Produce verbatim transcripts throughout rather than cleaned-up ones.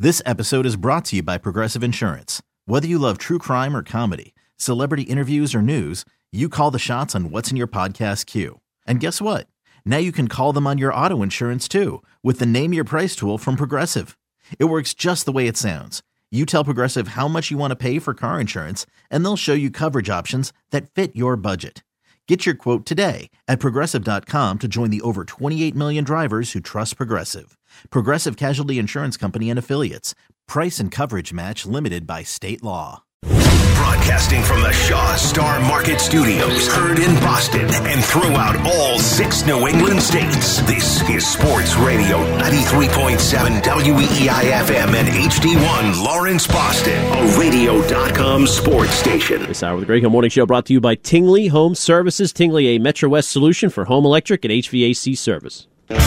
This episode is brought to you by Progressive Insurance. Whether you love true crime or comedy, celebrity interviews or news, you call the shots on what's in your podcast queue. And guess what? Now you can call them on your auto insurance too with the Name Your Price tool from Progressive. It works just the way it sounds. You tell Progressive how much you want to pay for car insurance, and they'll show you coverage options that fit your budget. Get your quote today at Progressive dot com to join the over twenty-eight million drivers who trust Progressive. Progressive Casualty Insurance Company and Affiliates. Price and coverage match limited by state law. Broadcasting from the Shaw Star Market Studios, heard in Boston and throughout all six New England states. This is Sports Radio ninety-three point seven W E E I F M and H D one Lawrence, Boston, a radio dot com sports station. This hour of the Greg Hill Morning Show brought to you by Tingley Home Services. Tingley, a Metro West solution for home electric and H V A C service.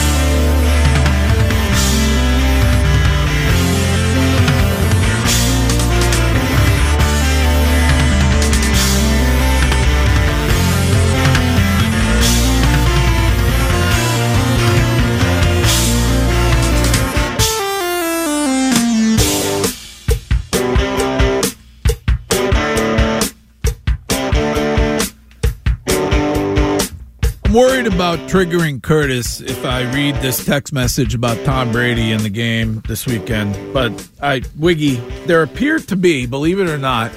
Worried about triggering Curtis if I read this text message about Tom Brady in the game this weekend. But I, Wiggy, there appear to be, believe it or not,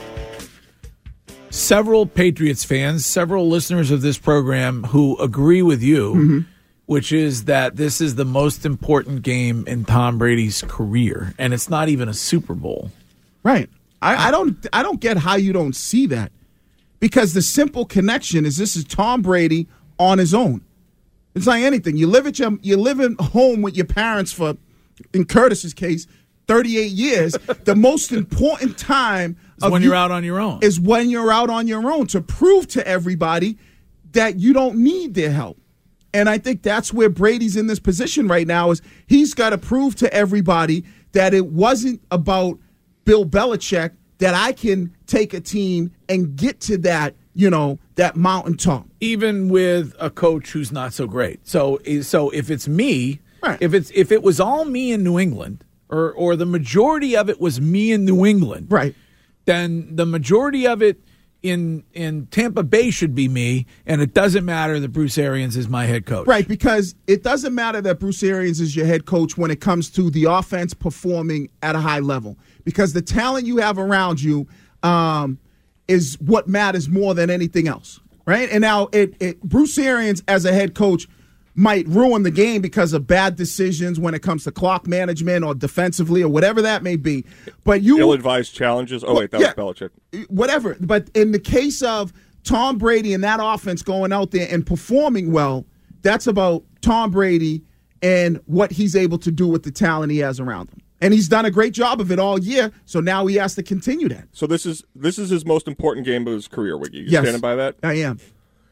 several Patriots fans, several listeners of this program who agree with you, mm-hmm. which is that this is the most important game in Tom Brady's career, and it's not even a Super Bowl. Right. I, I don't. I don't get how you don't see that, because the simple connection is this is Tom Brady on his own. It's like anything. You live at your, you live at home with your parents for, in Curtis's case, thirty-eight years. The most important time is when you, you're out on your own. Is when you're out on your own to prove to everybody that you don't need their help. And I think that's where Brady's in this position right now, is he's got to prove to everybody that it wasn't about Bill Belichick, that I can take a team and get to that, you know, that mountaintop. Even with a coach who's not so great. So so if it's me, right. if it's if it was all me in New England, or or the majority of it was me in New England, right, then the majority of it in in Tampa Bay should be me, and it doesn't matter that Bruce Arians is my head coach. Right, because it doesn't matter that Bruce Arians is your head coach when it comes to the offense performing at a high level, because the talent you have around you um, is what matters more than anything else. Right? And now it, it Bruce Arians as a head coach might ruin the game because of bad decisions when it comes to clock management or defensively or whatever that may be. But you ill-advised challenges. Oh, wait, that yeah, was Belichick. Whatever. But in the case of Tom Brady and that offense going out there and performing well, that's about Tom Brady and what he's able to do with the talent he has around him. And he's done a great job of it all year, so now he has to continue that. So this is this is his most important game of his career, Wiggy. You yes, standing by that? I am.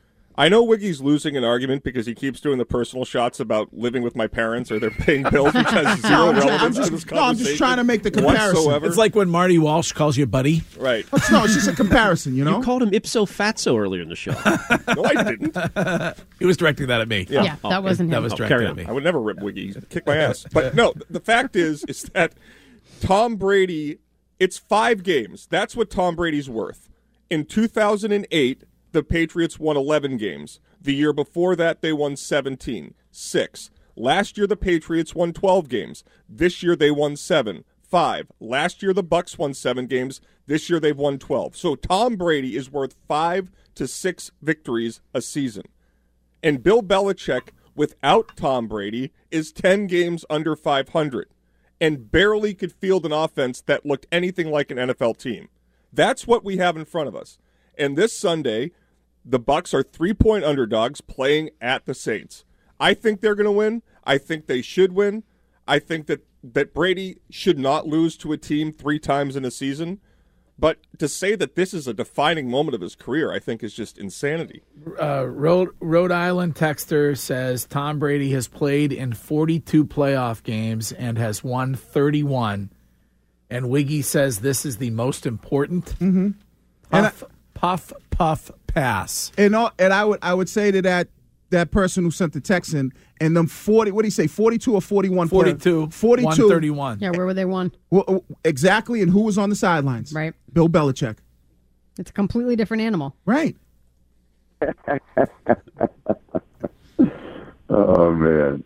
I know Wiggy's losing an argument because he keeps doing the personal shots about living with my parents or they're paying bills, which has zero no, relevance just, to this conversation. No, I'm just trying to make the comparison. Whatsoever. It's like when Marty Walsh calls you buddy. Right. No, it's just a comparison, you know? You called him ipso fatso earlier in the show. No, I didn't. He was directing that at me. Yeah, yeah that oh, wasn't That him. was oh, directed at me. I would never rip Wiggy. Kick my ass. But no, the fact is, is that Tom Brady, it's five games. That's what Tom Brady's worth. In two thousand eight, the Patriots won eleven games. The year before that, they won seventeen. Six. Last year, the Patriots won twelve games. This year, they won seven. Five. Last year, the Bucks won seven games. This year, they've won twelve. So Tom Brady is worth five to six victories a season. And Bill Belichick, without Tom Brady, is ten games under five hundred and barely could field an offense that looked anything like an N F L team. That's what we have in front of us. And this Sunday, the Bucks are three-point underdogs playing at the Saints. I think they're going to win. I think they should win. I think that, that Brady should not lose to a team three times in a season. But to say that this is a defining moment of his career, I think is just insanity. Uh, Rhode, Rhode Island texter says Tom Brady has played in forty-two playoff games and has won thirty-one. And Wiggy says this is the most important. Mm-hmm. Puff, I, puff, puff, pass. And all, and I would I would say to that, that person who sent the text in, and them forty. What do you say? Forty-two or forty-one? Forty-two. Forty-two. one thirty-one. Yeah, where were they won? Well, exactly, and who was on the sidelines? Right. Bill Belichick. It's a completely different animal. Right. Oh, man.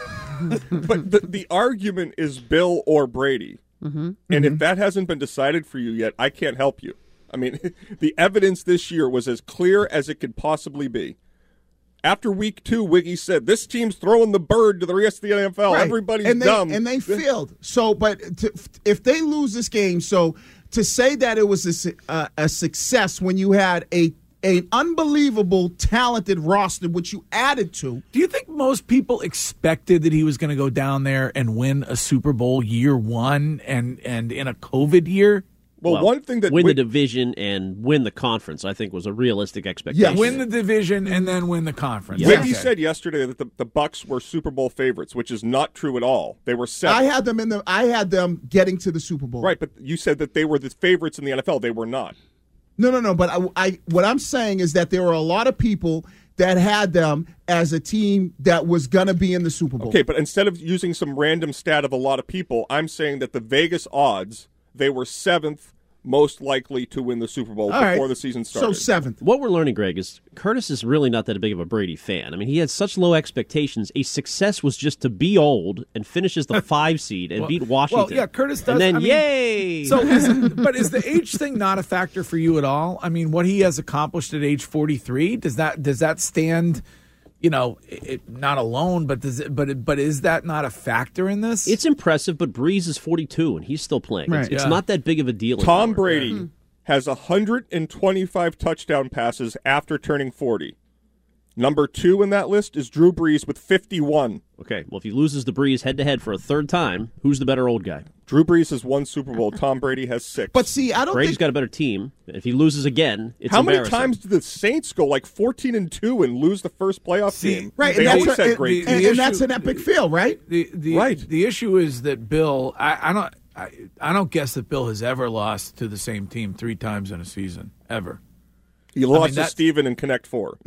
But the, the argument is Bill or Brady. Mm-hmm. And Mm-hmm. if that hasn't been decided for you yet, I can't help you. I mean, the evidence this year was as clear as it could possibly be. After week two, Wiggy said, this team's throwing the bird to the rest of the N F L. Right. Everybody's and they, dumb. And they failed. So, but to, if they lose this game, so to say that it was a, uh, a success when you had a an unbelievable, talented roster, which you added to. Do you think most people expected that he was going to go down there and win a Super Bowl year one and, and in a COVID year? Well, Well, one thing that win Wig- the division and win the conference, I think, was a realistic expectation. Yes. Win the division and then win the conference. Yeah. Wiggy Okay. said yesterday that the, the Bucks were Super Bowl favorites, which is not true at all. They were seven. I had them in the. I had them getting to the Super Bowl. Right, but you said that they were the favorites in the N F L. They were not. No, no, no. But I, I, what I'm saying is that there were a lot of people that had them as a team that was going to be in the Super Bowl. Okay, but instead of using some random stat of a lot of people, I'm saying that the Vegas odds, they were seventh most likely to win the Super Bowl All before right. the season started. So seventh. What we're learning, Greg, is Curtis is really not that big of a Brady fan. I mean, he had such low expectations. A success was just to be old and finish as the five seed and Well- beat Washington. Well, yeah, Curtis does. And then, I mean, yay! So, is, but is the age thing not a factor for you at all? I mean, what he has accomplished at age forty-three, does that does that stand? You know, it, not alone, but does it, but but is that not a factor in this? It's impressive, but Breeze is forty-two and he's still playing. It's, Right. it's Yeah. not that big of a deal. Tom anymore. Brady Hmm. has one hundred twenty-five touchdown passes after turning forty. Number two in that list is Drew Brees with fifty-one. Okay, well, if he loses the Breeze head-to-head for a third time, who's the better old guy? Drew Brees has one Super Bowl. Tom Brady has six. But see, I don't Brady's think. got a better team. If he loses again, it's How many embarrassing. times did the Saints go like fourteen and two and lose the first playoff See, game? Right, They and, always that's, had and, great the- and, teams. and that's issue- an epic fail, right? the the Right. The issue is that Bill. I, I don't. I, I don't guess that Bill has ever lost to the same team three times in a season ever. You lost mean, to that's- Steven in Connect Four.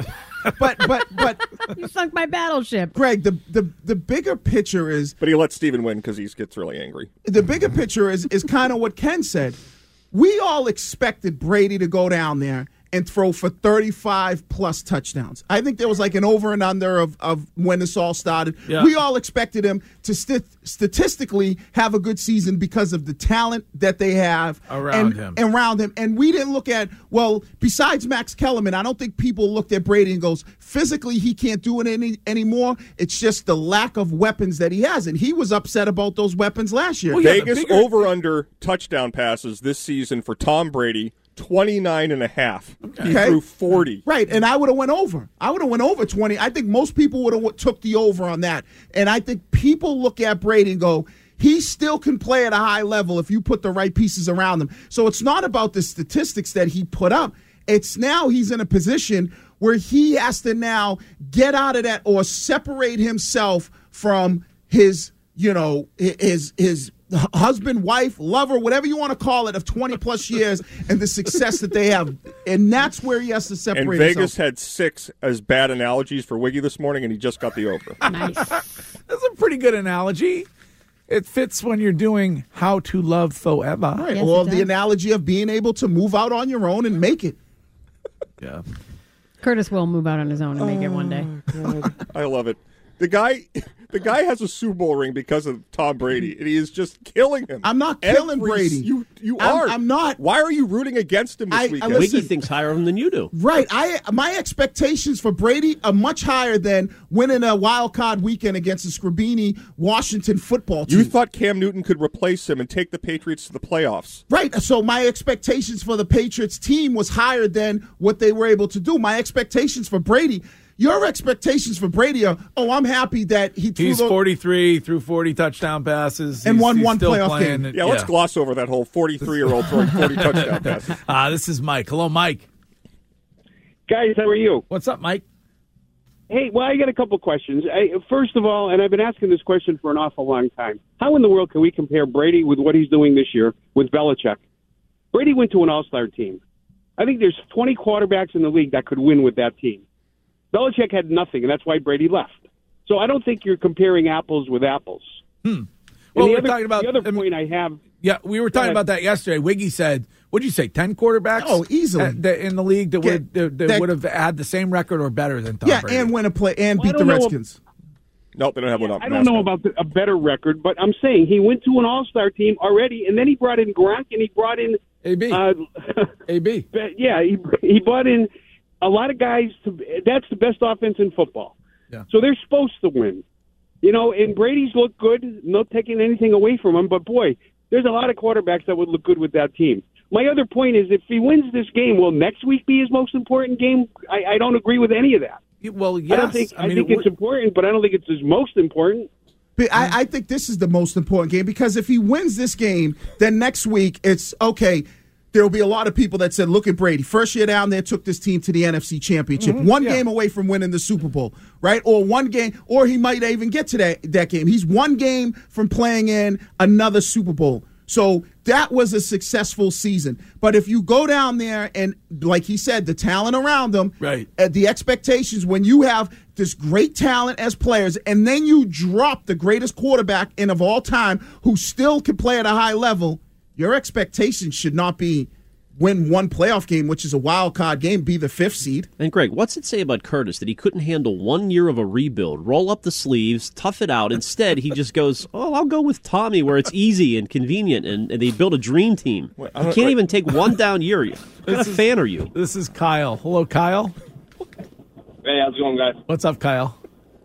But but but You sunk my battleship. Greg, the the the bigger picture is But he let Steven win because he gets really angry. the bigger picture is is kind of what Ken said. We all expected Brady to go down there and throw for thirty-five plus touchdowns. I think there was like an over and under of, of when this all started. Yeah. We all expected him to st- statistically have a good season because of the talent that they have Around and, him. and around him. And we didn't look at, well, besides Max Kellerman, I don't think people looked at Brady and goes, physically he can't do it any anymore. It's just the lack of weapons that he has. And he was upset about those weapons last year. Well, yeah, the Vegas bigger- over under touchdown passes this season for Tom Brady, twenty-nine and a half. He Okay. threw forty. Right, and I would have went over. I would have went over twenty. I think most people would have took the over on that. And I think people look at Brady and go, he still can play at a high level if you put the right pieces around him. So it's not about the statistics that he put up. It's now he's in a position where he has to now get out of that or separate himself from his, you know, his his husband, wife, lover, whatever you want to call it, of twenty plus years and the success that they have. And that's where he has to separate And Vegas himself. had six as bad analogies for Wiggy this morning, and he just got the over. Nice. That's a pretty good analogy. It fits when you're doing How to Love Forever. Right. Yes, or it the does. analogy of being able to move out on your own and make it. Yeah. Curtis will move out on his own and make it one day. I love it. The guy, the guy has a Super Bowl ring because of Tom Brady, and he is just killing him. I'm not killing Every- Brady. You, you I'm- are. I'm not. Why are you rooting against him this I- I weekend? listen- Wiggy thinks higher of him than you do. Right. I my expectations for Brady are much higher than winning a wild card weekend against the Scribini Washington football team. You thought Cam Newton could replace him and take the Patriots to the playoffs. Right. So my expectations for the Patriots team was higher than what they were able to do. My expectations for Brady, your expectations for Brady are, oh, I'm happy that he threw He's those- forty-three, threw forty touchdown passes. And He's- won he's one still playoff playing. game. Yeah, let's gloss over that whole forty-three-year-old throwing forty touchdown passes. Uh, this is Mike. Hello, Mike. Guys, how are you? What's up, Mike? Hey, well, I got a couple questions. I, first of all, and I've been asking this question for an awful long time, how in the world can we compare Brady with what he's doing this year with Belichick? Brady went to an all-star team. I think there's twenty quarterbacks in the league that could win with that team. Belichick had nothing, and that's why Brady left. So I don't think you're comparing apples with apples. Hmm. Well, the we're other, talking about the other um, point I have. Yeah, we were talking about that yesterday. Wiggy said, "What did you say? Ten quarterbacks? Oh, easily. uh, that- in the league that Get- would that, that that- would have had the same record or better than Tom Yeah, Brady." and win a play and Well, I beat the don't know Redskins. Nope, they don't have one up. I don't know about the, a better record, but I'm saying he went to an All-Star team already, and then he brought in Gronk, and he brought in A B. Uh, A B. yeah, he he brought in a lot of guys. To, that's the best offense in football. Yeah. So they're supposed to win. You know, and Brady's looked good, not taking anything away from him, but boy, there's a lot of quarterbacks that would look good with that team. My other point is if he wins this game, will next week be his most important game? I, I don't agree with any of that. Well, yes. I don't think I, mean, think it it's would- important, but I don't think it's his most important. But I, I think this is the most important game because if he wins this game, then next week it's okay. There will be a lot of people that said, look at Brady. First year down there, took this team to the N F C Championship. Mm-hmm, one yeah. game away from winning the Super Bowl, right? Or one game, or he might even get to that, that game. He's one game from playing in another Super Bowl. So that was a successful season. But if you go down there and, like he said, the talent around them, Right. uh, the expectations, when you have this great talent as players and then you drop the greatest quarterback in of all time who still can play at a high level, your expectations should not be win one playoff game, which is a wild card game, be the fifth seed. And Greg, what's it say about Curtis that he couldn't handle one year of a rebuild, roll up the sleeves, tough it out? Instead, he just goes, oh, I'll go with Tommy where it's easy and convenient, and, and they build a dream team. Wait, I you don't- can't wait. even take one down year. What kind of fan are you? This is Kyle. Hello, Kyle. Hey, how's it going, guys? What's up, Kyle?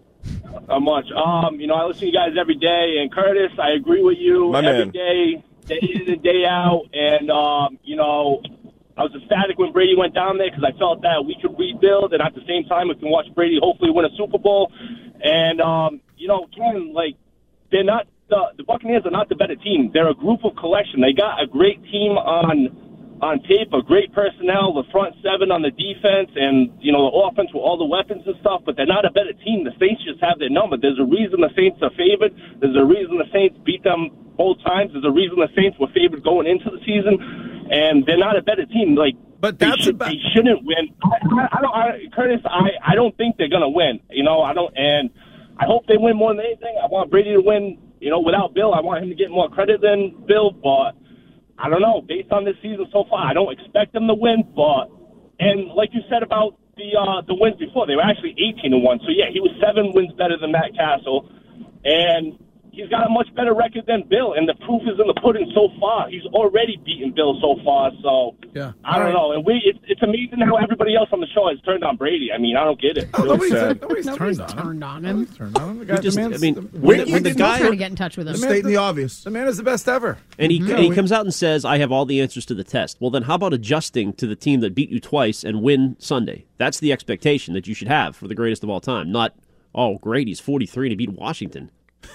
Not much. Um, you know, I listen to you guys every day, and Curtis, I agree with you My every man. day, day in and day out. And um, you know, I was ecstatic when Brady went down there because I felt that we could rebuild, and at the same time, we can watch Brady hopefully win a Super Bowl. And um, you know, Ken, like they're not the, the Buccaneers are not the better team. They're a group of collection. They got a great team on. on tape, a great personnel, the front seven on the defense, and, you know, the offense with all the weapons and stuff, but they're not a better team. The Saints just have their number. There's a reason the Saints are favored. There's a reason the Saints beat them both times. There's a reason the Saints were favored going into the season, and they're not a better team. Like, But they, that's should, about- they shouldn't win. I, I, I don't, I, Curtis, I, I don't think they're going to win. You know, I don't, and I hope they win more than anything. I want Brady to win, you know, without Bill. I want him to get more credit than Bill, but I don't know. Based on this season so far, I don't expect them to win. But and like you said about the uh, the wins before, they were actually eighteen and one. So yeah, he was seven wins better than Matt Castle, and he's got a much better record than Bill. And the proof is in the pudding so far. He's already beaten Bill so far. So Yeah. I don't know. And we it's, it's amazing how everybody else on the show has turned on Brady. I mean, I don't get it. Oh, nobody's, sad. nobody's Nobody's turned on him. turned on him. Turned on him. The guy, You just- the man's- I mean, the- when the- Wiggy when the did guy- not- Trying to get in touch with him. The man- Stating the obvious. The man is the best ever. And he, Yeah, and he we- comes out and says, I have all the answers to the test. Well, then how about adjusting to the team that beat you twice and win Sunday? That's the expectation that you should have for the greatest of all time, not, oh, great, he's forty-three to beat Washington.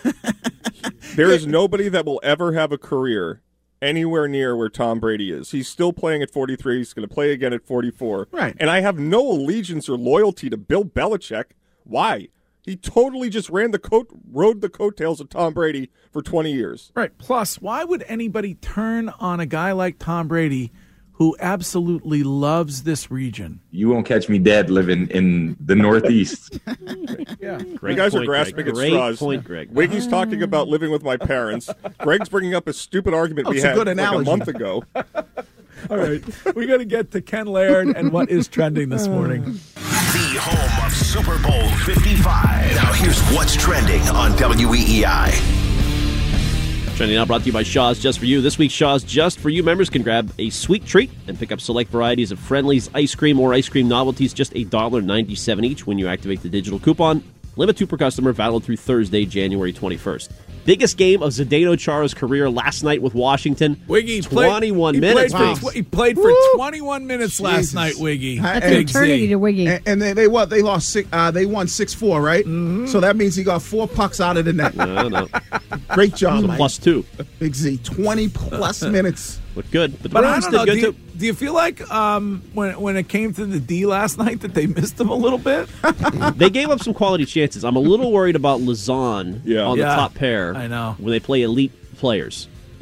There is nobody that will ever have a career anywhere near where Tom Brady is. He's still playing at forty-three. He's going to play again at forty-four. Right. And I have no allegiance or loyalty to Bill Belichick. Why? He totally just ran the coat, rode the coattails of Tom Brady for twenty years. Right. Plus, why would anybody turn on a guy like Tom Brady who absolutely loves this region? You won't catch me dead living in the Northeast. Yeah. Great you guys point, are grasping Greg. at Great straws. point, Greg. Wiggy's talking about living with my parents. Greg's bringing up a stupid argument Oh, we it's a had good like a analogy. month ago. All right. We got to get to Ken Laird and what is trending this morning. The home of Super Bowl fifty-five. Now here's what's trending on W E E I. Trending now brought to you by Shaw's Just For You. This week's Shaw's Just For You members can grab a sweet treat and pick up select varieties of Friendly's ice cream or ice cream novelties, just one dollar and ninety-seven cents each when you activate the digital coupon. Limit two per customer, valid through Thursday, January twenty-first. Biggest game of Zdeno Chara's career last night with Washington. Wiggy played, twenty-one he minutes. Played for, Wow. tw- he played for twenty-one minutes last Jesus. night, Wiggy. That's An Big eternity to Wiggy. And, and they, they what? They lost six. Uh, they won six four, right? Mm-hmm. So that means he got four pucks out of the net. No, no. Great job, So Mike. plus two. Big Z, twenty plus minutes. Looked good. But the But I Bruins don't know. did Do good, you, too. do you feel like um, when when it came to the D last night that they missed him a little bit? They gave up some quality chances. I'm a little worried about Lazan Yeah. on the Yeah, top pair I know. when they play elite players.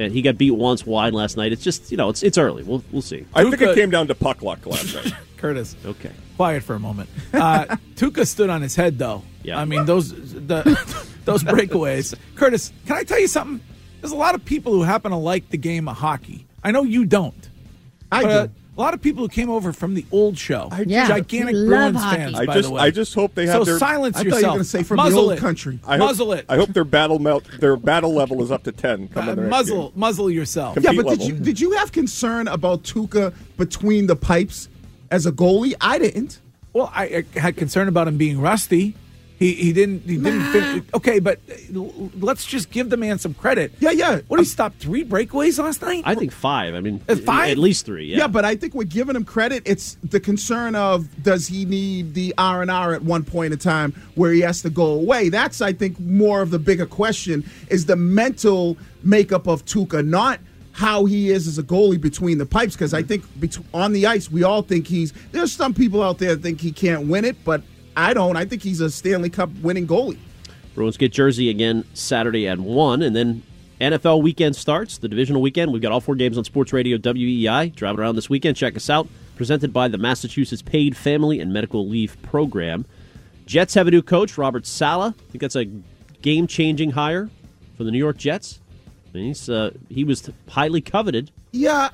And he got beat once wide last night. It's just, you know, it's it's early. We'll we'll see. I think it came down to puck luck last night. Curtis, Okay. quiet for a moment. Uh, Tuca stood on his head, though. Yeah. I mean, those the those breakaways. Curtis, can I tell you something? There's a lot of people who happen to like the game of hockey. I know you don't. I but, do. uh, a lot of people who came over from the old show. Yeah, Gigantic we love Bruins hockey. fans, I by just the way. I just hope they have so their silence I thought you were yourself. gonna say from the Muzzle old it. country. I hope, Muzzle it. I hope their battle melt their battle level is up to ten. Coming Uh, the next muzzle, game. muzzle yourself. Com- Yeah, Compete but did level. you did you have concern about Tuca between the pipes as a goalie? I didn't. Well, I, I had concern about him being rusty. He he didn't he didn't fin- okay, but uh, let's just give the man some credit. Yeah, yeah. What did he stop three breakaways last night? I think five. I mean, Uh, five? at least three. Yeah. Yeah, but I think we're giving him credit. It's the concern of does he need the R and R at one point in time where he has to go away? That's, I think, more of the bigger question is the mental makeup of Tuca, not how he is as a goalie between the pipes. Because I think bet- on the ice, we all think he's – there's some people out there that think he can't win it, but I don't. I think he's a Stanley Cup winning goalie. Bruins get Jersey again Saturday at one, and then N F L weekend starts, the divisional weekend. We've got all four games on Sports Radio W E I. Driving around this weekend, check us out. Presented by the Massachusetts Paid Family and Medical Leave Program. Jets have a new coach, Robert Saleh. I think that's a game-changing hire for the New York Jets. I mean, he's, uh, he was highly coveted. Yeah,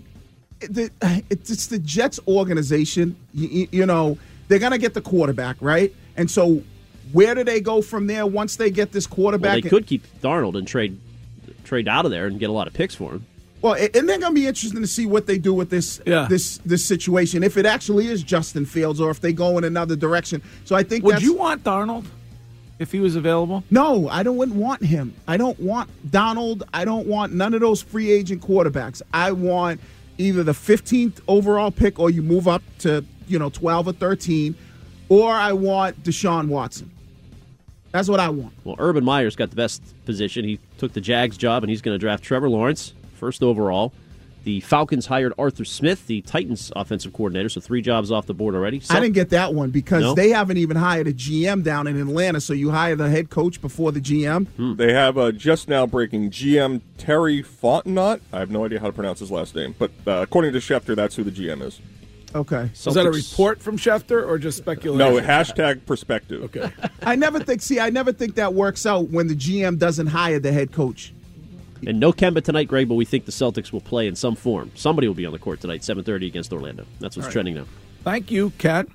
the, it's the Jets organization. You, you know, they're going to get the quarterback, right? And so where do they go from there once they get this Well, quarterback? they could keep Darnold and trade trade out of there and get a lot of picks for him. Well, and they're going to be interesting to see what they do with this Yeah. this this situation. If it actually is Justin Fields or if they go in another direction. So I think Would that's, you want Darnold if he was available? No, I don't wouldn't want him. I don't want Donald. I don't want none of those free agent quarterbacks. I want either the fifteenth overall pick or you move up to, you know, twelve or thirteen, or I want Deshaun Watson. That's what I want. Well, Urban Meyer's got the best position. He took the Jags job, and he's going to draft Trevor Lawrence, first overall. The Falcons hired Arthur Smith, the Titans offensive coordinator, so three jobs off the board already. So, I didn't get that one because No? they haven't even hired a G M down in Atlanta, so you hire the head coach before the G M. Hmm. They have uh, just now breaking G M Terry Fontenot. I have no idea how to pronounce his last name, but uh, according to Schefter, that's who the G M is. Okay. Is that a Celtics- report from Schefter or just speculation? No, hashtag perspective. Okay. I never think, see, I never think that works out when the G M doesn't hire the head coach. And no Kemba tonight, Greg, but we think the Celtics will play in some form. Somebody will be on the court tonight, seven thirty against Orlando. That's what's trending now. Thank you, Kat.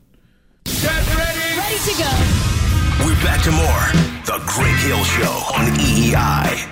Ready to go. We're back to more. The Greg Hill Show on E E I.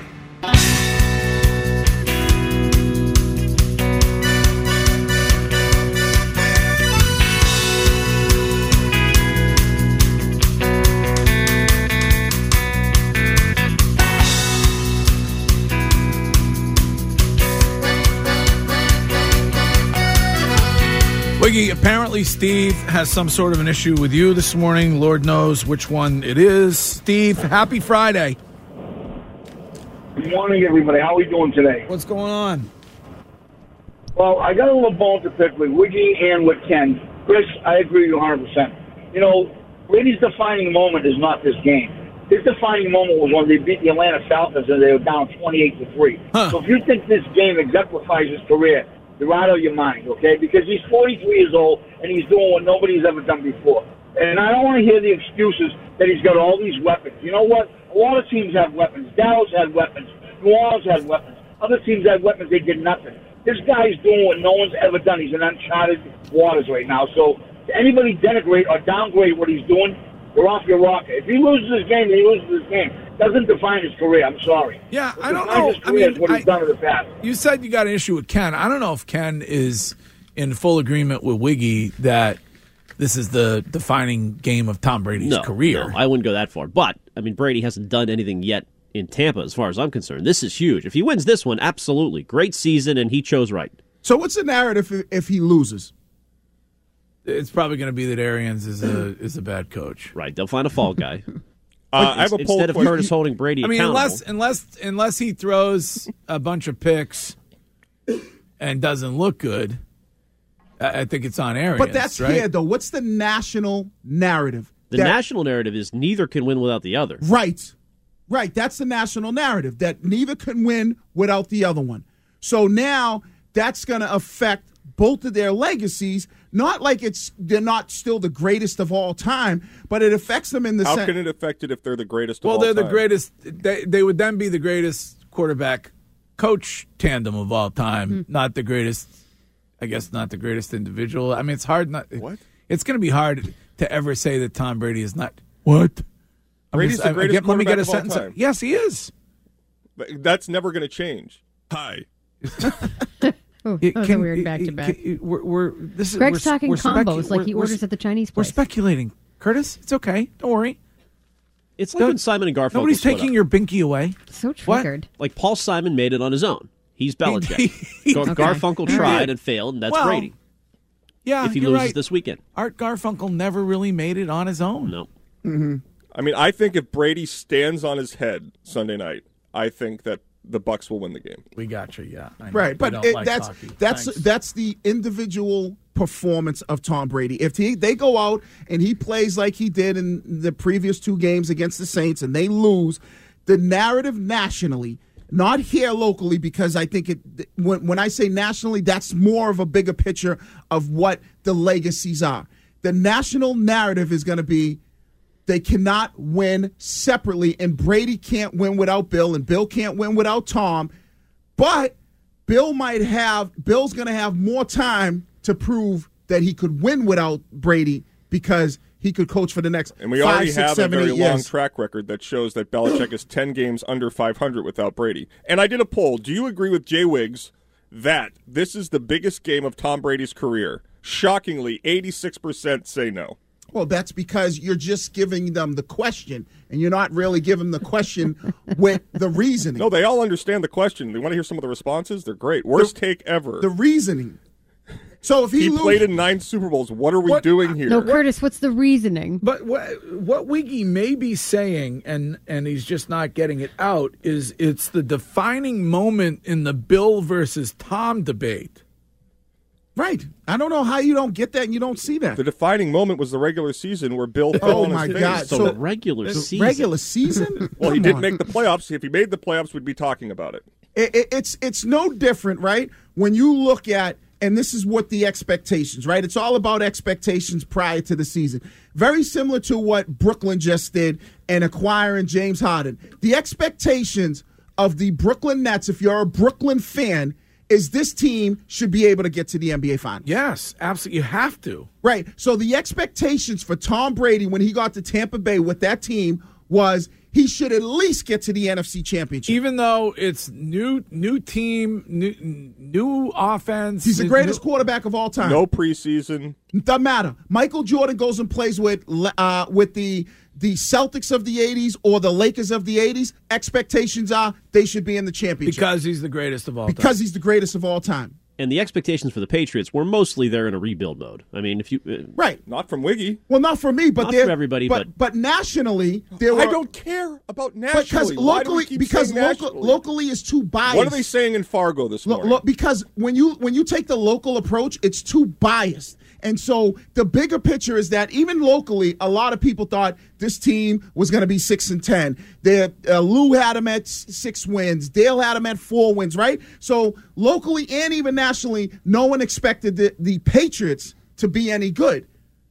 Wiggy, apparently Steve has some sort of an issue with you this morning. Lord knows which one it is. Steve, happy Friday. Good morning, everybody. How are we doing today? What's going on? Well, I got a little bone to pick with Wiggy and with Ken. Chris, I agree with you one hundred percent. You know, Brady's defining moment is not this game. His defining moment was when they beat the Atlanta Falcons and they were down twenty-eight to three. Huh. So if you think this game exemplifies his career, you're out of your mind, okay? Because he's forty-three years old and he's doing what nobody's ever done before. And I don't want to hear the excuses that he's got all these weapons. You know what? A lot of teams have weapons. Dallas had weapons. New Orleans had weapons. Other teams had weapons. They did nothing. This guy's doing what no one's ever done. He's in uncharted waters right now. So to anybody denigrate or downgrade what he's doing, you're off your rocker. If he loses this game, he loses this game. Doesn't define his career. I'm sorry. Yeah, What I don't defines know. his I career is mean, what he's I- done in the past. You said you got an issue with Ken. I don't know if Ken is in full agreement with Wiggy that this is the defining game of Tom Brady's No, career. no, I wouldn't go that far. But, I mean, Brady hasn't done anything yet in Tampa as far as I'm concerned. This is huge. If he wins this one, absolutely. Great season, and he chose right. So what's the narrative if, if he loses? It's probably going to be that Arians is a is a bad coach. Right. They'll find a fall guy. Uh, I have a poll Instead of question. Curtis holding Brady I mean, accountable. unless unless unless he throws a bunch of picks and doesn't look good, I, I think it's on Arians. But that's right? here, though. What's the national narrative? the That- national narrative is neither can win without the other. Right. Right, that's the national narrative, that neither can win without the other one. So now that's going to affect both of their legacies, not like it's they're not still the greatest of all time, but it affects them in the How sen- can it affect it if they're the greatest of Well, all they're time? the greatest. They, they would then be the greatest quarterback coach tandem of all time, Mm-hmm. not the greatest, I guess not the greatest individual. I mean, it's hard not. What? It's going to be hard to ever say that Tom Brady is not. What? I'm Brady's just- the I- I greatest get- Let me get a quarterback of all sentence. time. Yes, he is. But that's never going to change. Hi. Oh, It that was can- a weird it- back to it back. can- We're, we're, this is, Greg's we're, talking we're specu- combos like he we're- orders we're- at the Chinese We're place. speculating. Curtis, it's okay. Don't worry. It's like Don't- when Simon and Garfunkel Nobody's split taking up. your binky away. So What? triggered. Like Paul Simon made it on his own. He's Belichick. He- Gar- Okay. Garfunkel All tried right. and failed, and that's Well, Brady. Yeah, If he you're loses right. this weekend, Art Garfunkel never really made it on his own. no. I mean, I think if Brady stands on his head Sunday night, I think that the Bucks will win the game. We got you, yeah. I know. Right, We but don't it, like that's hockey. that's Thanks. that's the individual performance of Tom Brady. If he they go out and he plays like he did in the previous two games against the Saints and they lose, the narrative nationally, not here locally, because I think it when when I say nationally, that's more of a bigger picture of what the legacies are. The national narrative is going to be they cannot win separately, and Brady can't win without Bill, and Bill can't win without Tom. But Bill might have Bill's going to have more time to prove that he could win without Brady because he could coach for the next And we five, already six, have seven, a very eight long years. track record that shows that Belichick is ten games under five hundred without Brady. And I did a poll. Do you agree with Jay Wiggs that this is the biggest game of Tom Brady's career? Shockingly, eighty-six percent say no. Well, that's because you're just giving them the question, and you're not really giving the question with the reasoning. No, they all understand the question. They want to hear some of the responses? They're great. Worst The- take ever. The reasoning. So if he, he lose, played in nine Super Bowls. What are we What- doing here? No, Curtis, what's the reasoning? But what what Wiggy may be saying, and and he's just not getting it out, is it's the defining moment in the Bill versus Tom debate. right? I don't know how you don't get that and you don't see that. The defining moment was the regular season where Bill fell Oh, on my his face. God. So, So- regular The season. regular season. Well, he Come didn't on. make the playoffs. If he made the playoffs, we'd be talking about it. It, it, it's it's no different, right? When you look at, and this is what the expectations, right? It's all about expectations prior to the season. Very similar to what Brooklyn just did in acquiring James Harden. The expectations of the Brooklyn Nets, if you're a Brooklyn fan, is this team should be able to get to the N B A Finals. Yes, absolutely. You have to. Right. So the expectations for Tom Brady when he got to Tampa Bay with that team was he should at least get to the N F C Championship. Even though it's new new team, new new offense. He's the new- greatest quarterback of all time. No preseason. Doesn't matter. Michael Jordan goes and plays with uh, with the the Celtics of the eighties or the Lakers of the eighties. Expectations are they should be in the championship because he's the greatest of all time. because he's the greatest of all time. And the expectations for the Patriots were mostly they're in a rebuild mode. I mean, if you uh, Right. Not from Wiggy. Well, not for me, but Not they're- from everybody, But but nationally, there were I don't care about nationally. because Why do we locally keep because saying local, nationally? locally is too biased. What are they saying in Fargo this Lo- morning? lo- because when you when you take the local approach, it's too biased. And so the bigger picture is that even locally, a lot of people thought this team was going to be six and ten. They, uh, Lou had them at s- six wins. Dale had them at four wins, right? So locally and even nationally, no one expected the, the Patriots to be any good.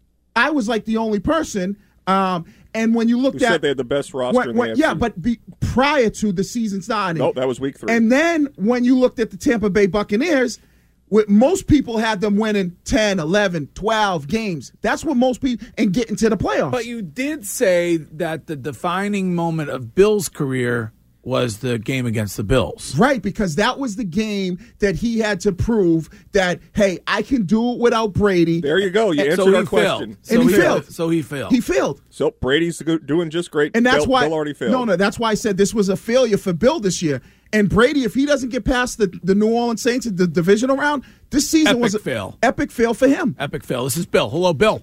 I was like the only person. Um, and when you looked Who at said they had the best roster when- in the when- A F C? yeah, but be, prior to the season starting, Nope, that was week three. and then when you looked at the Tampa Bay Buccaneers, with most people had them winning ten, eleven, twelve games. That's what most people and getting to the playoffs. But you did say that the defining moment of Bill's career was the game against the Bills. Right, because that was the game that he had to prove that, hey, I can do it without Brady. There you go. You And answered so he our failed. question. So And he he failed. So he failed. He failed. So Brady's go- doing just great. And that's Bill, why Bill already failed. No, no, that's why I said this was a failure for Bill this year. And Brady, if he doesn't get past the, the New Orleans Saints in the divisional round, this season Epic was a fail. epic fail for him. Epic fail. This is Bill. Hello, Bill.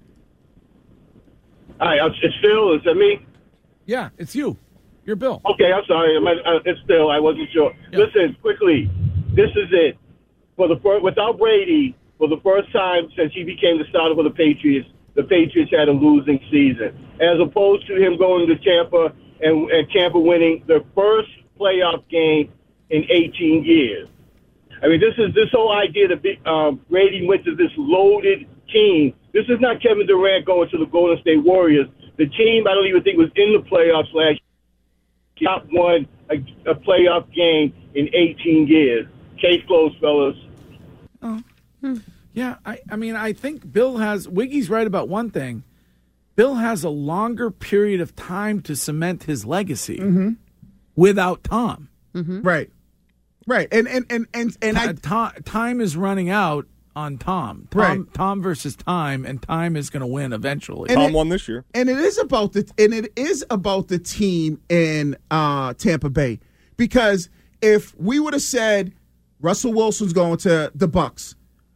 Hi, it's Phil. Is that me? Yeah, it's you. You're Bill. Okay, I'm sorry. I'm, uh, it's Phil. I wasn't sure. Yeah. Listen, quickly. This is it. For the first, without Brady, for the first time since he became the starter for the Patriots, the Patriots had a losing season. As opposed to him going to Tampa, and, and Tampa winning the first playoff game in eighteen years. I mean, this is this whole idea that um, Brady went to this loaded team. This is not Kevin Durant going to the Golden State Warriors. The team, I don't even think, was in the playoffs last year. Top won a, a playoff game in eighteen years. Case closed, fellas. Oh. Hmm. Yeah, I, I mean, I think Bill has, Wiggy's right about one thing. Bill has a longer period of time to cement his legacy mm-hmm. without Tom. Mm-hmm. Right. Right. And and and and, and I, Tom, time is running out on Tom. Tom, right. Tom versus time, and time is going to win eventually. Tom it, won this year. And it is about the and it is about the team in uh, Tampa Bay. Because if we would have said Russell Wilson's going to the Bucs,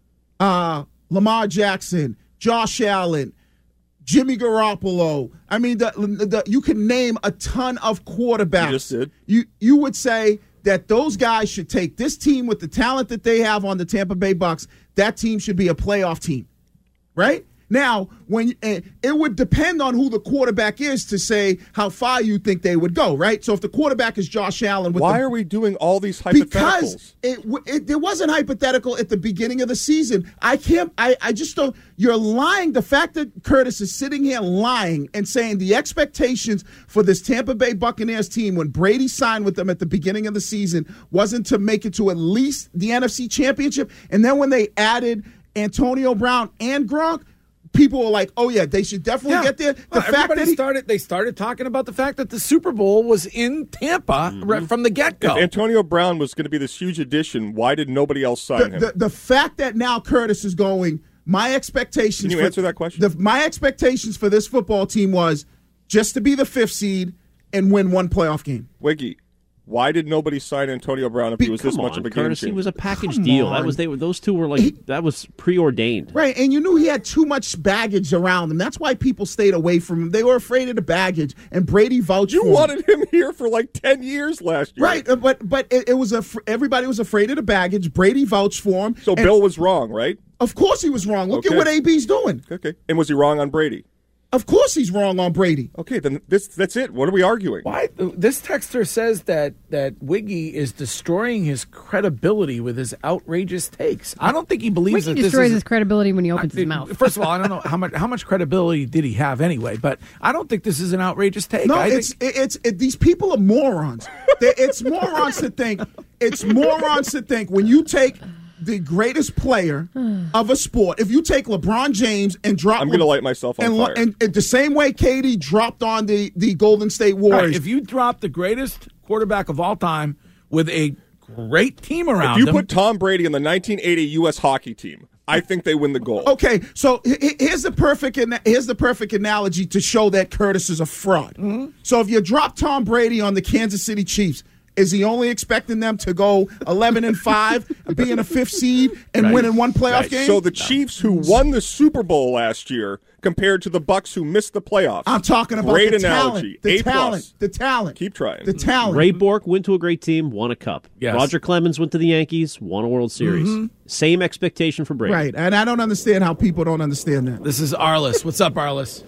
uh, Lamar Jackson, Josh Allen, Jimmy Garoppolo, I mean, the, the, you can name a ton of quarterbacks. You just did. You you would say that those guys should take this team with the talent that they have on the Tampa Bay Bucs. That team should be a playoff team, right? Now, when uh, it would depend on who the quarterback is to say how far you think they would go, right? So if the quarterback is Josh Allen, with why the, are we doing all these hypotheticals? Because it, it there wasn't hypothetical at the beginning of the season. I can't. I, I just don't. You're lying. The fact that Curtis is sitting here lying and saying the expectations for this Tampa Bay Buccaneers team when Brady signed with them at the beginning of the season wasn't to make it to at least the N F C Championship, and then when they added Antonio Brown and Gronk, people were like, "Oh yeah, they should definitely yeah. get there." The well, fact everybody that he, started, they started talking about the fact that the Super Bowl was in Tampa mm-hmm. right from the get-go. If Antonio Brown was going to be this huge addition, why did nobody else sign the, him? The, the fact that now Curtis is going, my expectations. Can you for, answer that question? The, my expectations for this football team was just to be the fifth seed and win one playoff game. Wiggy, why did nobody sign Antonio Brown if Be, he was this on, much of a game Curtis, changer? He was a package Come deal. on. That was they were those two were like he, that was preordained. Right, and you knew he had too much baggage around him. That's why people stayed away from him. They were afraid of the baggage, and Brady vouched You for him. wanted him here for like ten years last year. Right, but but it, it was a everybody was afraid of the baggage. Brady vouched for him. So Bill was wrong, right? Of course he was wrong. Look okay. at what A B's doing. Okay, and was he wrong on Brady? Of course he's wrong on Brady. Okay, then this that's it. What are we arguing? Why? This texter says that that Wiggy is destroying his credibility with his outrageous takes. I don't think he believes Wiggy that this destroys is, his credibility when he opens I, his mouth. First of all, I don't know how much how much credibility did he have anyway, but I don't think this is an outrageous take. No, I it's think, it, it's it, these people are morons. They, it's morons to think. It's morons to think when you take the greatest player of a sport. If you take LeBron James and drop, I'm going to light myself on and, fire. And, and the same way K D dropped on the, the Golden State Warriors. right, if you drop the greatest quarterback of all time with a great team around if you him, put Tom Brady in the nineteen eighty U S hockey team, I think they win the gold. Okay, so here's the perfect here's the perfect analogy to show that Curtis is a fraud. Mm-hmm. So if you drop Tom Brady on the Kansas City Chiefs, is he only expecting them to go eleven and five, be in a fifth seed, and right. win in one playoff right. game? So the Chiefs, who won the Super Bowl last year, compared to the Bucs, who missed the playoffs. I'm talking about great the analogy. talent, the A talent, plus. the talent. Keep trying. The talent. Ray Bork went to a great team, won a cup. Yes. Roger Clemens went to the Yankees, won a World Series. Mm-hmm. Same expectation for Brady. Right, and I don't understand how people don't understand that. This is Arliss. What's up, Arliss?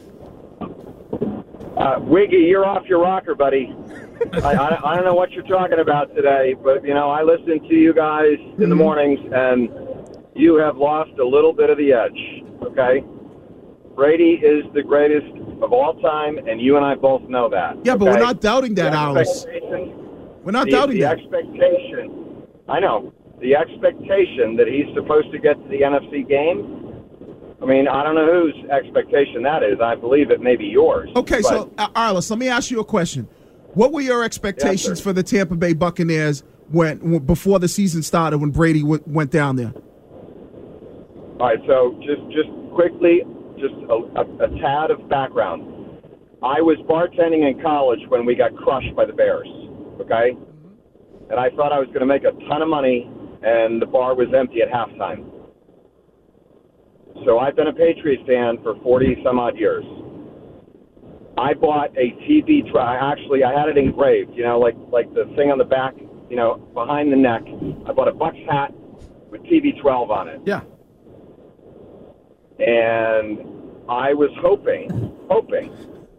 Uh, Wiggy, you're off your rocker, buddy. I, I, I don't know what you're talking about today, but, you know, I listen to you guys in the mornings, and you have lost a little bit of the edge, okay? Brady is the greatest of all time, and you and I both know that. Yeah, but okay? we're not doubting that, The Alice. expectation- We're not the, doubting the that. expectation, I know, the expectation that he's supposed to get to the N F C game, I mean, I don't know whose expectation that is. I believe it may be yours. Okay, but, so, uh, Arliss, let me ask you a question. What were your expectations Yes, for the Tampa Bay Buccaneers when, when before the season started when Brady w- went down there? All right, so just just quickly, just a, a, a tad of background. I was bartending in college when we got crushed by the Bears, okay? And I thought I was going to make a ton of money, and the bar was empty at halftime. So I've been a Patriots fan for forty some odd years. I bought a T V. Tra- actually, I had it engraved. You know, like like the thing on the back. You know, behind the neck. I bought a Bucs hat with T V twelve on it. Yeah. And I was hoping, hoping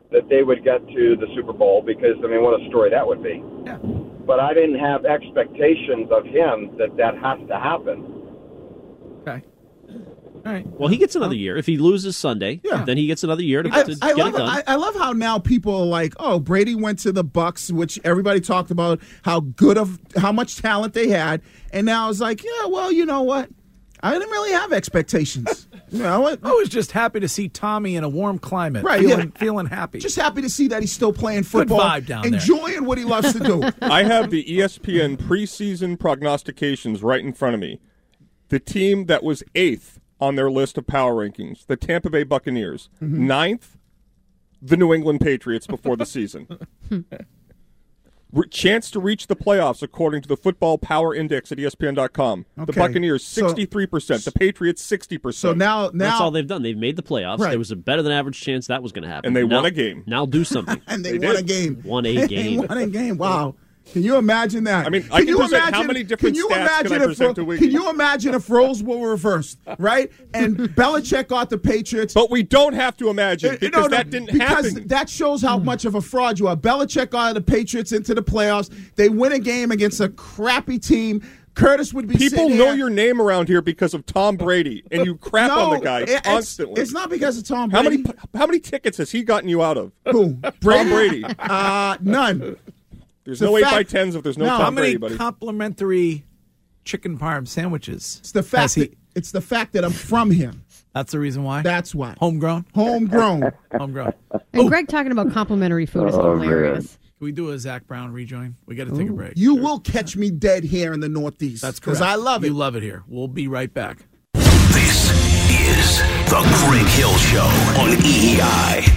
that they would get to the Super Bowl because, I mean, what a story that would be. Yeah. But I didn't have expectations of him that that has to happen. Okay. All right. Well, he gets another year. If he loses Sunday, Yeah. then he gets another year to, I, to I get love it done. I, I love how now people are like, oh, Brady went to the Bucks, which everybody talked about how good of how much talent they had, and now it's like, yeah, well, you know what? I didn't really have expectations. You know what? I was just happy to see Tommy in a warm climate, Right, feeling, yeah. feeling happy. Just happy to see that he's still playing football, vibe down there. enjoying what he loves to do. I have the E S P N preseason prognostications right in front of me. The team that was eighth on their list of power rankings, the Tampa Bay Buccaneers. Mm-hmm. Ninth, the New England Patriots before the season. Re- chance to reach the playoffs according to the Football Power Index at E S P N dot com. The Okay. Buccaneers, So- sixty-three percent. The Patriots, sixty percent. So now, now That's all they've done. They've made the playoffs. Right. There was a better than average chance that was going to happen. And they now, won a game. Now do something. and they, They won did. a game. Won a They game. won a game. Wow. Can you imagine that? I mean, I can you present- how imagine, many different can you stats can imagine I if, present to Wiggy? Can you imagine if roles were reversed, right? And Belichick got the Patriots. But we don't have to imagine Uh, because no, no, that didn't because happen. that shows how much of a fraud you are. Belichick got the Patriots into the playoffs. They win a game against a crappy team. Curtis would be People sitting know here. your name around here because of Tom Brady, and you crap No, on the guy it- it's- constantly. It's, not because of Tom how Brady. many how many tickets has he gotten you out of? Who? Tom Brady. Uh, none. There's It's no a eight fact. by tens if there's no, No. Tom How many Brady, buddy. complimentary chicken parm sandwiches? It's the fact. has he- That, it's the fact that I'm from here. That's the reason why? That's why. Homegrown? Homegrown. Homegrown. And Greg talking about complimentary food is Oh, hilarious. Can we do a Zach Brown rejoin? We got to take a break. You will catch me dead here in the Northeast. That's correct. Because I love it. You love it here. We'll be right back. This is the Greg Hill Show on E E I.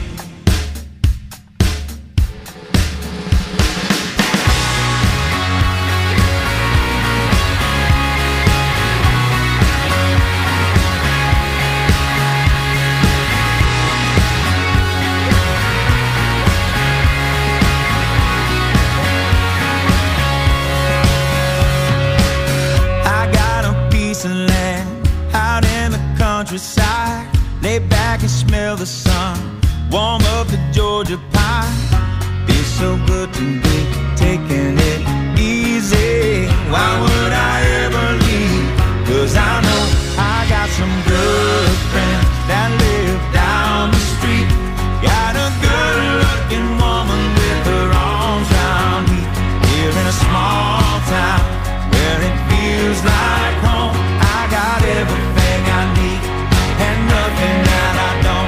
I got a piece of land out in the countryside. Lay back and smell the sun. Warm up the Georgia pie. Feels so good to be taking it easy. Why would I ever leave? Cause I know I got some good friends that live down the street. Got a good looking woman with her arms round me. Here in a small town where it feels like home. I got everything I need and nothing that I don't.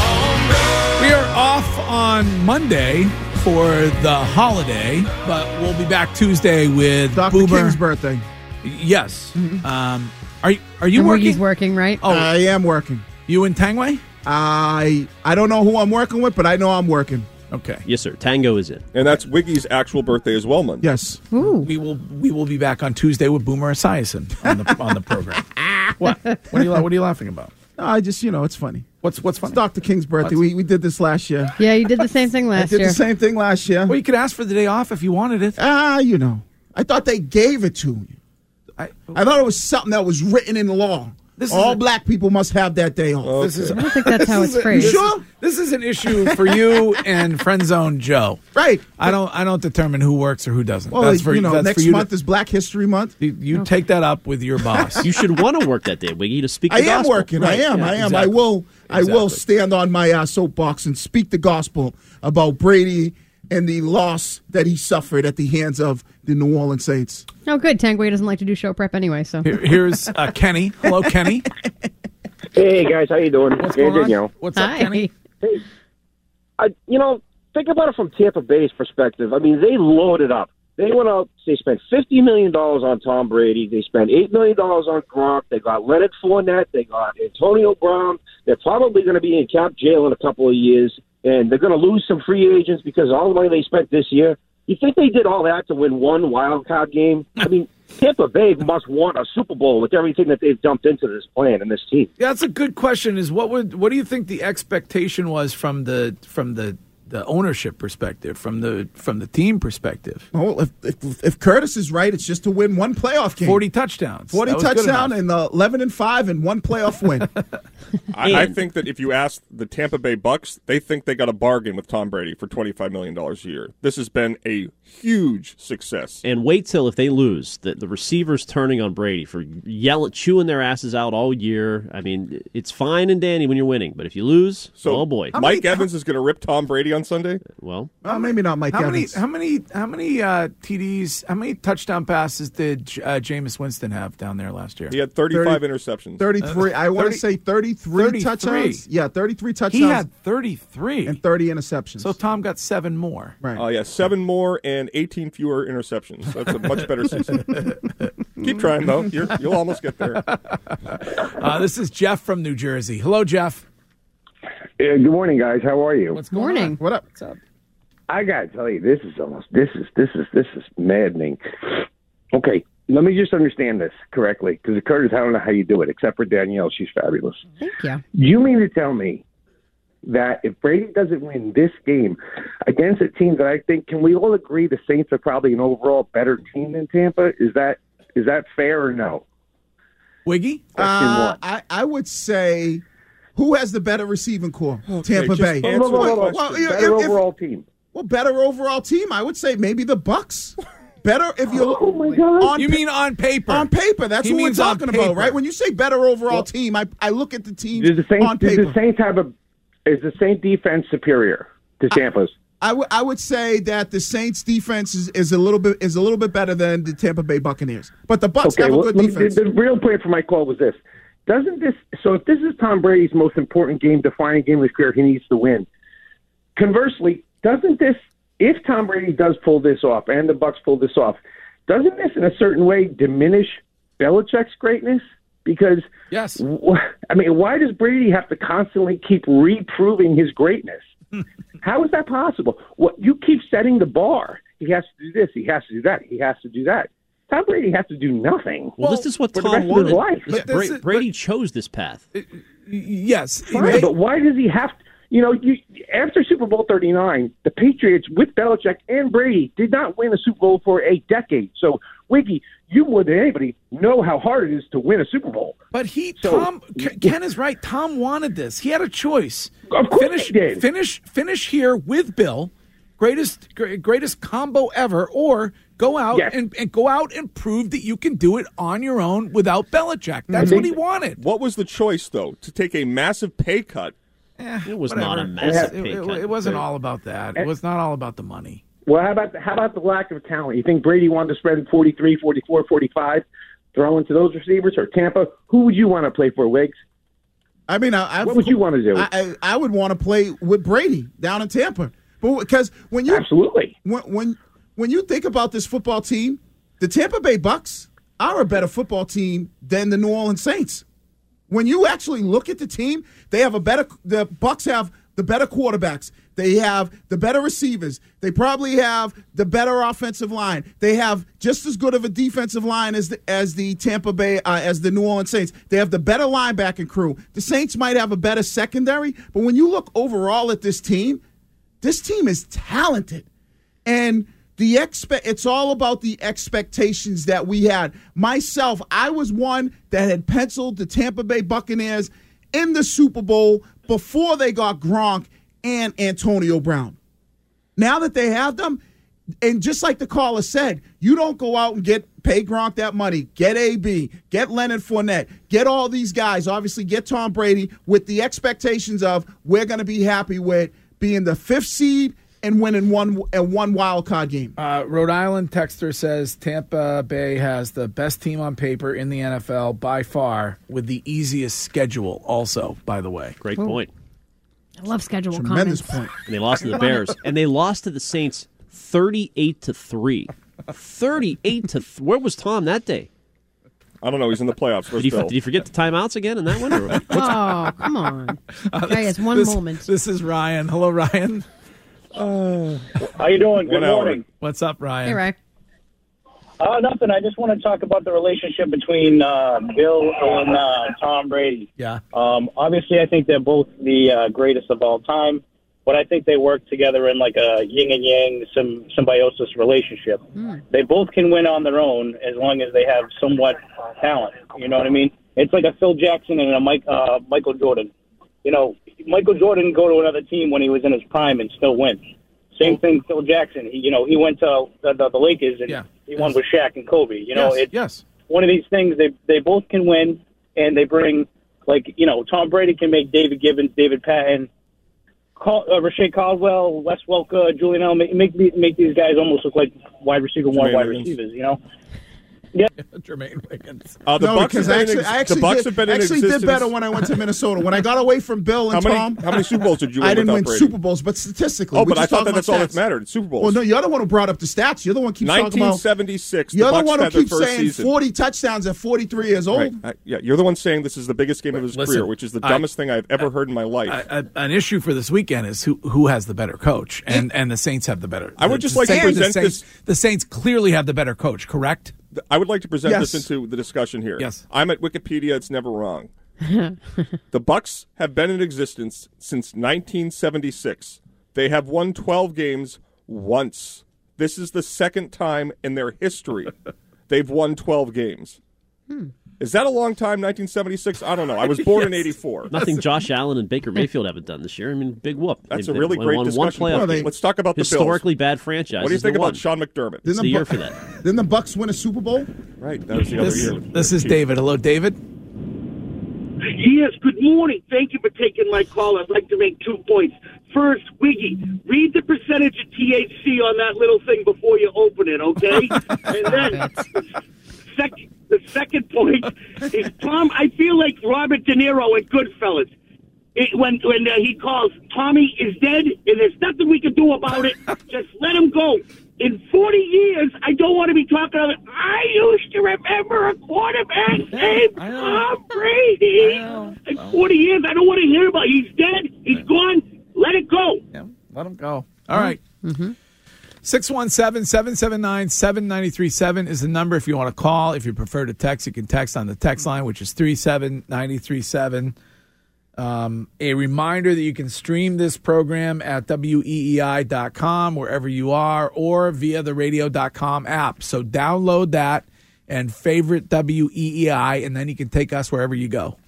Oh no. We are off on Monday for the holiday, but we'll be back Tuesday with Doctor Boomer. King's birthday. Yes. Um, are you are you And working? Wiggy's working, right? Oh, I am working. you in Tangway? I I don't know who I'm working with, but I know I'm working. Okay. Yes, sir. Tango is in. And that's Wiggy's actual birthday as well, Monday. Yes. Ooh. We will we will be back on Tuesday with Boomer Esiason on the on the program. What? What are you la- What are you laughing about? No, I just, you know, it's funny. What's What's funny? It's Doctor King's birthday. What? We, we did this last year. Yeah, you did the same thing I last did year. the same thing last year. Well, you could ask for the day off if you wanted it. Ah, you know. I thought they gave it to you. I, I thought it was something that was written in law. This is All a- black people must have that day off. This is I don't think that's how it's this is a- phrased. You sure? This is an issue for you and Friend Zone Joe. Right. I don't I don't determine who works or who doesn't. Well, that's for you know, that's next for you month to, is Black History Month. you, you take that up with your boss. You should want to work that day, Wiggy, to speak the I am gospel. working. Right. I am. Yeah, I am. exactly. I will. I will Exactly. stand on my uh, soapbox and speak the gospel about Brady and the loss that he suffered at the hands of the New Orleans Saints. Oh, good. Tangway doesn't like to do show prep anyway, so. Here, here's uh, Kenny. Hello, Kenny. Hey guys, how you doing? What's Very going good, on? you know. What's up, Hi. Kenny? Hey, I, you know, think about it from Tampa Bay's perspective. I mean, they loaded up. They went out. They spent fifty million dollars on Tom Brady. They spent eight million dollars on Gronk. They got Leonard Fournette. They got Antonio Brown. They're probably going to be in cap jail in a couple of years, and they're going to lose some free agents because of all the money they spent this year. You think they did all that to win one wild card game? I mean, Tampa Bay must want a Super Bowl with everything that they've dumped into this plan and this team. Yeah, that's a good question. Is what would what do you think the expectation was from the from the the ownership perspective, from the from the team perspective. Well, if, if if Curtis is right, it's just to win one playoff game. Forty touchdowns. Forty That was good touchdown enough. and uh, eleven and five and one playoff win. I, I think that if you ask the Tampa Bay Bucks, they think they got a bargain with Tom Brady for twenty-five million dollars a year. This has been a huge success. And wait till if they lose, the, the receivers turning on Brady for yelling, chewing their asses out all year. I mean, it's fine and dandy when you're winning, but if you lose, So oh boy. Mike Evans is going to rip Tom Brady on Sunday? Well, well, maybe not Mike how Evans. Many, how many? How many uh, T Ds? How many touchdown passes did uh, Jameis Winston have down there last year? He had thirty-five interceptions. thirty-three. I want to thirty say thirty-three, thirty-three. touchdowns. Yeah, thirty-three touchdowns. He had thirty-three and thirty interceptions. So Tom got seven more. Right. Oh, yeah, seven more and eighteen fewer interceptions. That's a much better season. Keep trying, though. You're, you'll almost get there. Uh, this is Jeff from New Jersey. Hello, Jeff. Yeah, good morning, guys. How are you? What's going Morning. on? What up? What's up? I gotta tell you, this is almost this is this is this is maddening. Okay, let me just understand this correctly, because Curtis, I don't know how you do it, except for Danielle. She's fabulous. Thank you. You mean to tell me that if Brady doesn't win this game against a team that I think, can we all agree the Saints are probably an overall better team than Tampa? Is that is that fair or no? Wiggy? Uh, I, I would say, who has the better receiving core? Tampa just Bay. answer Well, well, my well, question. you know, better if- if- overall team. Well, better overall team. I would say maybe the Bucks. Better if you. Oh my God! On You pa- mean on paper? on paper? That's He what we're means on talking about, paper. right? When you say better overall team, I I look at the team Does the Saints, on does paper. the Saints have a is the Saints defense superior to Tampa's? I would I would say that the Saints defense is, is a little bit is a little bit better than the Tampa Bay Buccaneers, but the Bucks have a good let me- defense. The, the real point for my call was this: doesn't this? So if this is Tom Brady's most important game, defining game of his career, he needs to win. Conversely, doesn't this? If Tom Brady does pull this off, and the Bucks pull this off, doesn't this, in a certain way, diminish Belichick's greatness? Because yes, wh- I mean, why does Brady have to constantly keep reproving his greatness? How is that possible? What you keep setting the bar. He has to do this. He has to do that. He has to do that. Tom Brady has to do nothing. Well, this is what for the Tom rest of his wanted. life. This- But this Bra- is- Brady chose this path. yes. Fine, but why does he have to? You know, you, after Super Bowl thirty-nine, the Patriots with Belichick and Brady did not win a Super Bowl for a decade. So, Wiggy, you more than anybody know how hard it is to win a Super Bowl. But he, So- Tom, Ken Ken is right. Tom wanted this. He had a choice. Of course finish, he did. Finish, finish here with Bill, greatest, gr- greatest combo ever, or go out Yes. and, and go out and prove that you can do it on your own without Belichick. That's what he wanted. What was the choice, though? To take a massive pay cut? Eh, It was whatever. not a massive It, pay it- cut. it wasn't all about that. It was not all about the money. Well, how about the, how about the lack of talent? You think Brady wanted to spread forty-three, forty-four, forty-five, throw into those receivers, or Tampa? Who would you want to play for, Wiggs? I mean, I, I, What would you want to do? I, I, I would want to play with Brady down in Tampa, but because when you Absolutely. when when when you think about this football team, the Tampa Bay Bucks are a better football team than the New Orleans Saints. When you actually look at the team, they have a better. The Bucks have the better quarterbacks. They have the better receivers. They probably have the better offensive line. They have just as good of a defensive line as the, as the Tampa Bay, uh, as the New Orleans Saints. They have the better linebacking crew. The Saints might have a better secondary, but when you look overall at this team, this team is talented. And the expect it's all about the expectations that we had. Myself, I was one that had penciled the Tampa Bay Buccaneers in the Super Bowl before they got Gronk and Antonio Brown. Now that they have them, and just like the caller said, you don't go out and get pay Gronk that money, get A B, get Leonard Fournette, get all these guys, obviously get Tom Brady with the expectations of we're going to be happy with being the fifth seed and winning one uh, one wild card game. Uh, Rhode Island texter says Tampa Bay has the best team on paper in the N F L by far, with the easiest schedule also, by the way. Great Ooh. point. I love schedule Tremendous comments. point. And they lost to the Bears. And they lost to the Saints thirty-eight to three. thirty-eight to th- Where was Tom that day? I don't know. He's in the playoffs. Did he, did he forget the timeouts again in that one? Or- Oh, come on. Guy has one this, moment. This is Ryan. Hello, Ryan. How you doing? Good One hour. morning. What's up, Ryan? Hey, Ray. Uh, nothing. I just want to talk about the relationship between uh, Bill and uh, Tom Brady. Yeah. Um, obviously, I think they're both the uh, greatest of all time. but I think they work together in like a yin and yang, some symbiosis relationship. Mm. They both can win on their own as long as they have somewhat talent. You know what I mean? It's like a Phil Jackson and a Mike, uh, Michael Jordan. You know, Michael Jordan go to another team when he was in his prime and still win. Same thing, Phil Jackson. He, you know, he went to the, the, the Lakers and Yeah. he Yes. won with Shaq and Kobe. You know, Yes, it's yes. one of these things. They they both can win, and they bring like you know, Tom Brady can make David Gibbons, David Patton, Call, uh, Rashae Caldwell, Wes Welker, Julian L. Make, make make these guys almost look like wide receiver one, Jermaine wide Wiggins. receivers. You know. Yeah. Jermaine Wiggins. Uh, the no, Bucks because have I been in actually, ex- I actually, the Bucks did, have been in actually existence. did better when I went to Minnesota. When I got away from Bill and How many, Tom, how many Super Bowls did you win I didn't without win Brady? Super Bowls, but statistically, Oh, we're but I just thought talking that that's about all that stats. mattered. Super Bowls. Well, no, you're the one who brought up the stats. You're the one who keeps talking about. nineteen seventy-six. You're the the Bucks one who had their keeps first saying season. forty touchdowns at forty-three years old. Right. I, yeah, you're the one saying this is the biggest game of his Listen, career, which is the I- dumbest thing I've ever heard in my life. A, a, an issue for this weekend is who who has the better coach, and and the Saints have the better. I would the, just the like to Saints- present the Saints, this- The Saints clearly have the better coach, correct? I would like to present Yes. this into the discussion here. Yes. I'm at Wikipedia. It's never wrong. The Bucks have been in existence since nineteen seventy-six. They have won twelve games once. This is the second time in their history they've won twelve games. Hmm. Is that a long time, nineteen seventy-six? I don't know. I was born in Yes. eighty-four. Nothing Josh Allen and Baker Mayfield haven't done this year. I mean, big whoop. That's They've- a really they great won discussion. one playoff Well, they- game. let's talk about the Bills. Historically bad franchise. What do you think about Sean McDermott? It's the year for that. Didn't the Bucks win a Super Bowl? Right, that was the other This, year. this is David. Hello, David. Yes, good morning. Thank you for taking my call. I'd like to make two points. First, Wiggy, read the percentage of T H C on that little thing before you open it, okay? And then, sec- the second point is, Tom, I feel like Robert De Niro in Goodfellas. It, when when uh, he calls, Tommy is dead, and there's nothing we can do about it. Just let him go. In forty years, I don't want to be talking about it. I used to remember a quarterback named Tom Brady. In forty years, I don't want to hear about it. He's dead. He's gone. Let it go. Yeah, let him go. All right. six one seven, seven seven nine, seven nine three seven is the number if you want to call. If you prefer to text, you can text on the text line, which is three seven nine three seven. Um, a reminder that you can stream this program at W E E I dot com, wherever you are, or via the radio dot com app. So download that and favorite W E E I, and then you can take us wherever you go.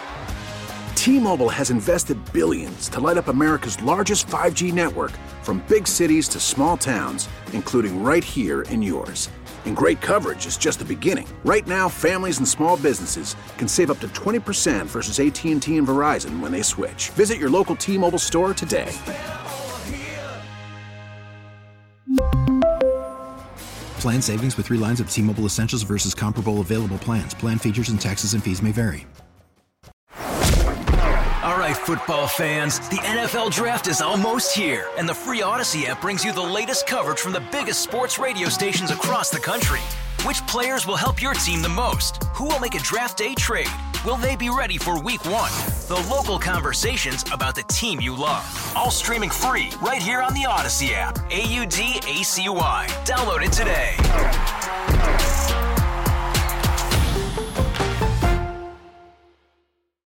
T-Mobile has invested billions to light up America's largest five G network, from big cities to small towns, including right here in yours. And great coverage is just the beginning. Right now, families and small businesses can save up to twenty percent versus A T and T and Verizon when they switch. Visit your local T-Mobile store today. Plan savings with three lines of T-Mobile Essentials versus comparable available plans. Plan features and taxes and fees may vary. All right, football fans, the N F L Draft is almost here, and the free Odyssey app brings you the latest coverage from the biggest sports radio stations across the country. Which players will help your team the most? Who will make a draft day trade? Will they be ready for week one? The local conversations about the team you love. All streaming free right here on the Odyssey app. A U D A C Y. Download it today.